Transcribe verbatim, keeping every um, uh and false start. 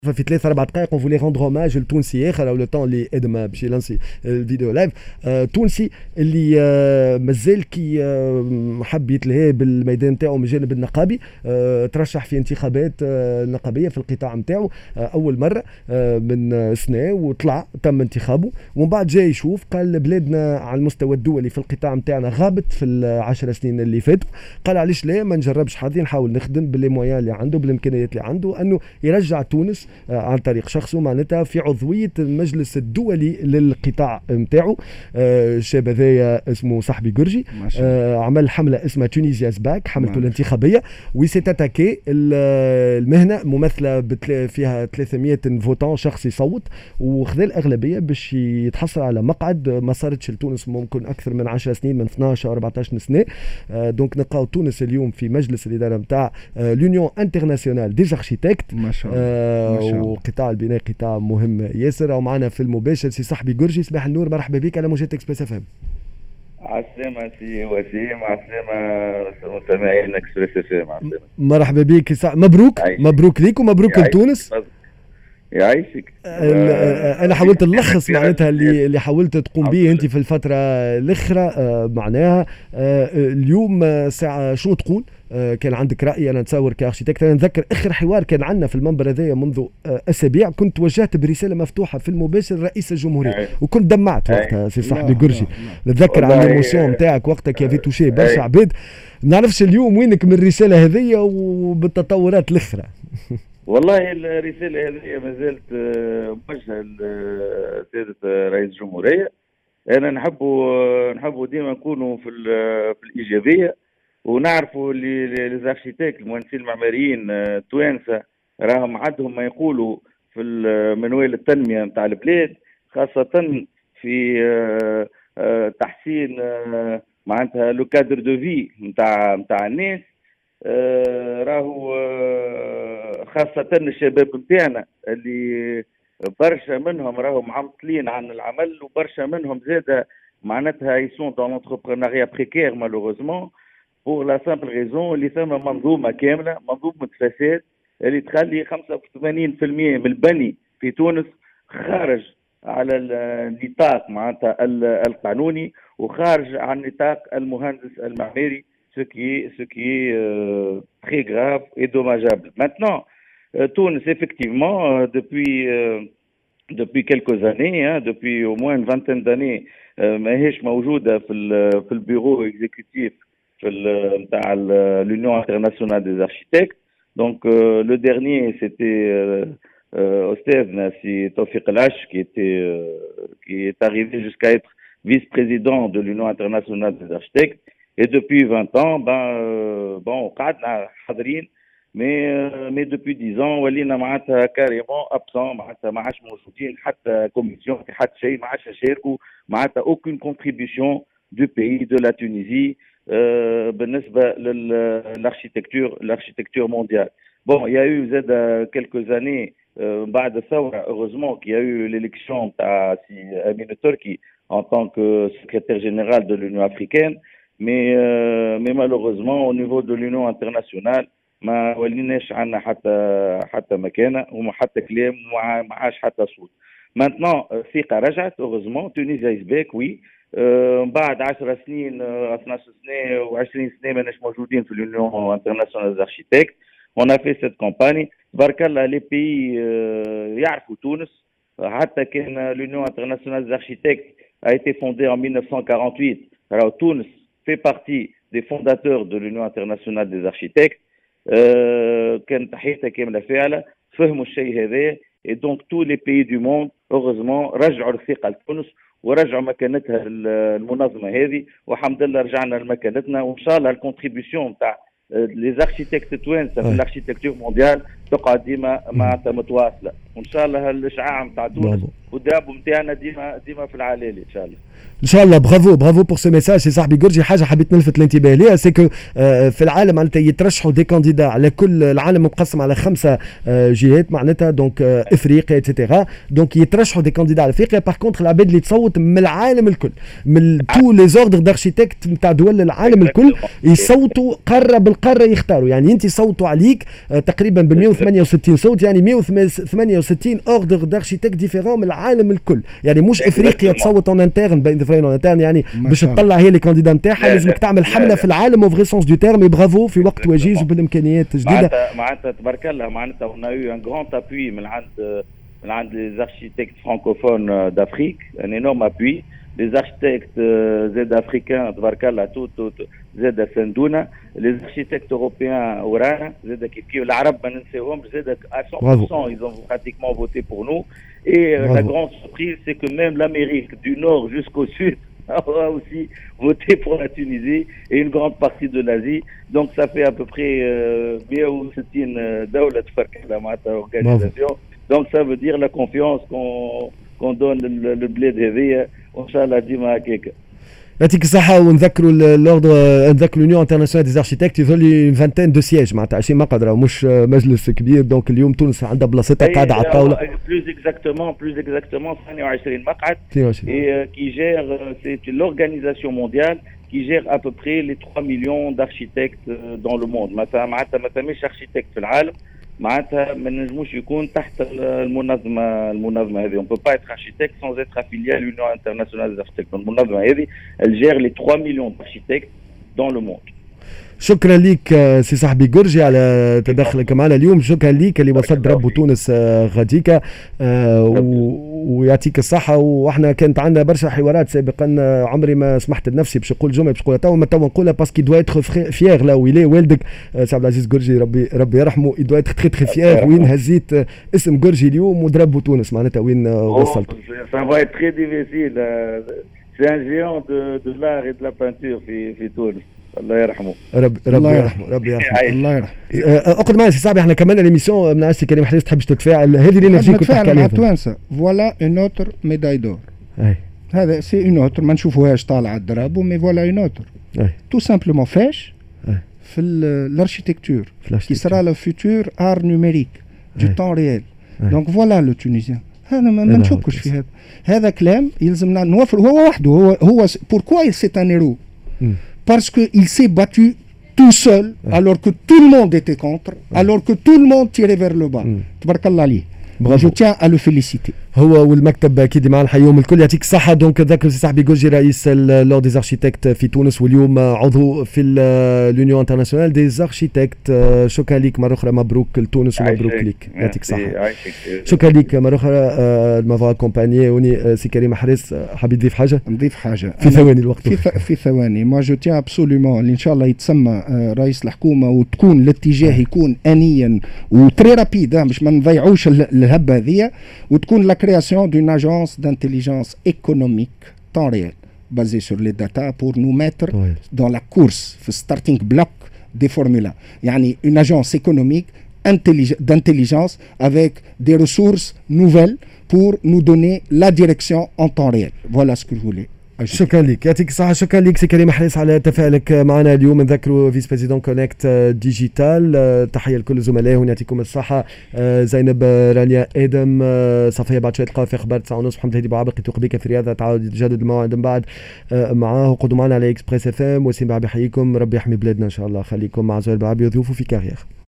في ثلاثة أربع دقائق اون فولي روندر هوماج لتونسي اخر او لو طون اللي ادم باش يلانسي الفيديو لايف. آه تونسي اللي آه مازال كي آه حب يتلهي بالميدان نتاعو من الجانب النقابي. آه ترشح في انتخابات آه نقابيه في القطاع نتاعو آه اول مره آه من سنه، وطلع تم انتخابه، ومن بعد جاي يشوف قال بلادنا على المستوى الدولي في القطاع نتاعنا غابت في العشر سنين اللي فاتوا. قال علاش لا ما نجربش حظي، نحاول نخدم باللي مويان اللي عنده بالامكانيات اللي عنده انه يرجع تونس عن طريق شخصه معناتها في عضويه المجلس الدولي للقطاع نتاعو. الشاب هذايا اسمه صاحبي جورجي، عمل حمله اسمها تونيزياز باك، حملته الانتخابيه، وسيت اتاكي المهنه ممثله فيها ثلاثمية فوتون شخص يصوت، وخذا الاغلبيه باش يتحصل على مقعد ما صارتش لتونس ممكن اكثر من عشر سنين، من اثناش او أربعطاش سنه. دونك نلقاو تونس اليوم في مجلس الاداره نتاع لونيون انترناسيونال دي اركيتكت. ما شاء الله. وقطاع البناء قطاع مهم ياسر. ومعنا في المباشر سي صاحبي جورجي، صباح النور، مرحبا بك على موجات اكسبريس اف ام. عالسلامة سي وسيم، عالسلامة مستمعين اكسبريس اف ام. مرحبا بك، مبروك عايشك. مبروك ليك ومبروك لتونس. يعيشك. انا حاولت نلخص معناتها اللي اللي حاولت تقوم به انت في الفتره الاخرى. معناها اليوم ساعه شنو تقول؟ كان عندك راي، انا نتصور كاركتيكت. انا نذكر اخر حوار كان عندنا في المنبر هذايا منذ اسابيع، كنت وجهت برساله مفتوحه في المباشر رئيس الجمهوريه، وكنت دمعت وقتها سي صاحبي جورجي. نتذكر على الايموسيون نتاعك وقتها كيفي توشي برشا عباد. ما نعرفش اليوم وينك من الرساله هذيا وبالتطورات الاخرى. والله الرسالة هذه ما زالت موجهة لسيادة رئيس الجمهورية. أنا نحبوا نحبوا ديما نكونوا في في الإيجابية، ونعرفوا اللي ليزاركتيك المهندسين المعماريين التوانسة راهم عندهم ما يقولوا في منوال التنمية نتاع البلاد، خاصة في تحسين معناتها لو كادر دو في نتاع نتاع الناس. آه راهو آه خاصة الشباب نتاعنا اللي برشا منهم راهو معطلين عن العمل، وبرشا منهم زادة معناتها يسون دون لونتربرونيا بريكير مالوغوزمون بور لا سامبل ريزون اللي ثم منظومة كاملة، منظومة فساد اللي تخلي خمسة وثمانين بالمئة من البني في تونس خارج على النطاق معناتها القانوني، وخارج عن نطاق المهندس المعماري. Ce qui est, ce qui est euh, très grave et dommageable. Maintenant, euh, Tunis, effectivement, euh, depuis, euh, depuis quelques années, hein, depuis au moins une vingtaine d'années, ماهيش موجودة في في البيرو exécutif نتاع l'Union internationale des architectes. Donc euh, le dernier, c'était euh, أستاذنا سي توفيق العش qui était euh, qui est arrivé jusqu'à être vice-président de l'Union internationale des architectes. Et depuis vingt ans, ben, euh, bon, قعدنا حاضرين، mais euh, mais depuis dix ans ولينا معناتها كاريمون ابسون، معناتها ما عادش موجودين حتى كوميسيون في حتى شيء، ما عادش نشاركوا معناتها aucune contribution du pays de la Tunisie euh, بالنسبة للاركتيكتور l'architecture mondiale. Bon, il y a eu زاد quelques années euh, بعد الثورة heureusement qu'il y a eu l'élection تاع سي أمين التركي en tant que secrétaire général de l'Union africaine. Mais, euh, mais malheureusement au niveau de l'Union internationale ما وليناش عندنا حتى حتى مكانه وما حتى كلام وما عاش حتى صوت. Maintenant الثقة رجعت heureusement. تونيزيا is back oui. euh, بعد عشر سنين اثناش سنة وعشرين سنة ماناش موجودين في l'Union internationale des architectes. On a fait cette campagne. تبارك الله les pays euh, يعرفوا تونس. حتى كان l'Union internationale des architectes a été fondée en mille neuf cent quarante-huit. Alors Tunis fait partie des fondateurs de l'Union internationale des architectes. كان تحيتها كاملة فعلا، فهموا الشيء هذا. et donc tous les pays du monde heureusement رجعوا الثقة لتونس ورجعوا مكانتها المنظمة هذه، والحمد لله رجعنا لمكانتنا، وإن شاء الله الكونتريبيوشن تاع les architectes توانسة في الاركتيكتور مونديال تقعد ديما معناتها متواصلة. وان شاء الله الاشعاع نتاع تونس والدرابو نتاعنا ديما ديما في العلالي ان شاء الله. ان شاء الله. برافو برافو بور سو ميساج سي صاحبي جورجي. حاجه حبيت نلفت الانتباه ليها سي كو في العالم معناتها يترشحوا دي كانديدا على كل العالم مقسم على خمسه جهات معناتها دونك افريقيا اتسيتيرا دونك يترشحوا دي كانديدا على افريقيا. باغ كونتر العباد اللي تصوت من العالم الكل من تو لي زوردر دارشيتكت نتاع دول العالم الكل يصوتوا قاره بالقاره يختاروا. يعني انت صوتوا عليك تقريبا بال مئة وثمانية وستين صوت يعني مئة وثمانية وستين اوردر دارشيتكت ديفيرون من العالم الكل. يعني مش افريقيا تصوت اون انترن بين يعني باش تطلع هي لي كانديدا نتاعها لازمك تعمل حمله في العالم وفري سونس دو تيرم. برافو في وقت وجيز وبالامكانيات جديده. معناتها معناتها تبارك الله معناتها اون يو ان غراند ابوي من عند من عند لي زاركتيكت فرانكوفون دافريك ان انورم ابوي. لي زاركتيكت زاد افريكان تبارك الله تو زاد سندونا. لي زاركتيكت اوروبيان ورانا زاد كيف كيف. العرب ما ننساوهمش زاد à cent pour cent ils ont pratiquement voté pour nous. Et Bravo. La grande surprise, c'est que même l'Amérique du Nord jusqu'au Sud a aussi voté pour la Tunisie et une grande partie de l'Asie. Donc ça fait à peu près مئة وستين دولة تفرق مع l'organisation. Donc ça veut dire la confiance qu'on qu'on donne le bled هذيا وإن شاء الله ديما هكاك. يعطيك الصحة. ونذكروا لوردر نذكروا لونيون انترناسيونال دي زاركتيكت يظل اون فانتين دو سياج معناتها عشرين مقعد راهو مش مجلس كبير. دونك اليوم تونس عندها بلاصتها قاعدة على الطاولة. بلوز اكزاكتومون بلوز اكزاكتومون اثنين وعشرين مقعد. اثنين وعشرين. Et qui gère c'est l'organisation mondiale qui gère à peu près les trois millions d'architectes dans le monde. معناتها معناتها ما ثماش اركيتكت في العالم معناتها ما نجموش يكون تحت المنظمه المنظمه هذه. on peut pas être architecte sans être affilié à l'Union internationale des architectes. المنظمه هذه elle gère les trois millions d'architectes dans le monde. شكرا ليك سي صاحبي جورجي على تدخلك معنا اليوم. شكرا ليك اللي وصلت ربو تونس غاديكا ويعطيك الصحة. واحنا كانت عندنا برشا حوارات سابقا عمري ما سمحت لنفسي باش نقول جملة باش نقولها تو ما تو نقولها باسكو دوا اتر فيير لا ويلي والدك سي عبد العزيز جورجي ربي ربي يرحمه. يدوا اتر تري تري فيير وين هزيت اسم جورجي اليوم ودربو تونس معناتها وين وصلت. Ça va être très difficile. C'est un géant de de l'art et de la peinture في في تونس. الله يرحمه. رب ربي يرحمه ربي يرحمه الله يرحمه. اقعد معي سي صاحبي احنا كمان الاميسيون من عسي كريم حريص تحبش تتفاعل هذه اللي نجي كنت تحكي عليها توانسه. فوالا اون اوتر ميداي دور. هذا سي اون اوتر ما نشوفوهاش طالعه الدرابو مي فوالا اون اوتر تو سامبلومون فاش في الاركيتكتور كي صرا لو فيتور ار نوميريك دو طون ريال. دونك فوالا لو تونيزيان هذا ما نشكش في هذا. هذا كلام يلزمنا نوفر. هو وحده هو هو بوركوا سي ان هيرو parce qu'il s'est battu tout seul ouais. alors que tout le monde était contre ouais. alors que tout le monde tirait vers le bas. تبارك الله عليه. Je tiens à le féliciter. هو والمكتب اكيد معنا الحيوم الكل يعطيك الصحه. دونك ذكر سي صاحبي جورجي رئيس لورد دي اركيتكت في تونس واليوم عضو في اليونيون انترناسيونال دي اركيتكت. شكرا لك مره اخرى. مبروك لتونس ومبروك لك. يعطيك الصحه. شكرا لك مره اخرى. مافا كومبانيوني سي كريم حريص. حبيت تضيف حاجه؟ نضيف حاجه في ثواني الوقت في, في ثواني. ما جو تيان ابسوليومون اللي ان شاء الله يتسمى رئيس الحكومه وتكون الاتجاه يكون انيا وتري رابيد باش ما نضيعوش الهبه هذه وتكون لا création d'une agence d'intelligence économique temps réel basée sur les data pour nous mettre oui. dans la course في starting block des formulas. يعني une agence économique d'intelligence avec des ressources nouvelles pour nous donner la direction en temps réel. Voilà ce que je voulais. شكرا لك يعطيك الصحة. شكرا لك سي كريم حريص على تفاعلك معنا اليوم. نذكروا فيس بريزيدون كونكت ديجيتال. تحية لكل الزملاء يعطيكم الصحة. زينب رانيا ادم صفية بعد شوية تلقاو في اخبار تسعة ونص. محمد هادي بوعبقي توق بك في رياضة تعاود يتجدد الموعد من بعد معاه. قعدوا معنا على اكسبريس اف ام. وسيم بعبي يحييكم. ربي يحمي بلادنا ان شاء الله. خليكم مع زهير بعبي وضيوفه في كارير.